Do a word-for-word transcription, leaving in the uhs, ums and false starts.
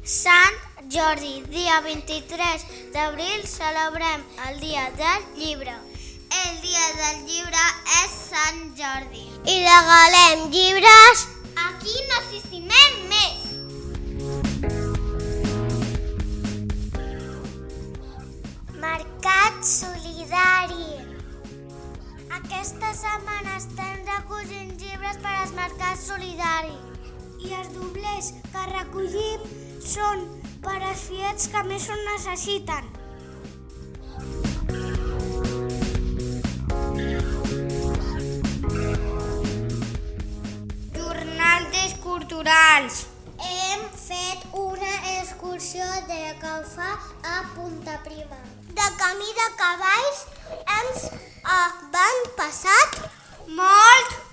Sant Jordi, dia vint-i-tres d'abril, celebrem el dia del llibre. El dia del llibre és Sant Jordi. I regalem llibres a qui nos estimem més. Mercat solidari. Aquesta setmana estem recollint llibres per als mercats solidaris. I els doblers que recollim són per als fiets que més ho necessiten. Jornades culturals. Hem fet una excursió de Caufà a Punta Prima. De camí de cavalls ens van passat molt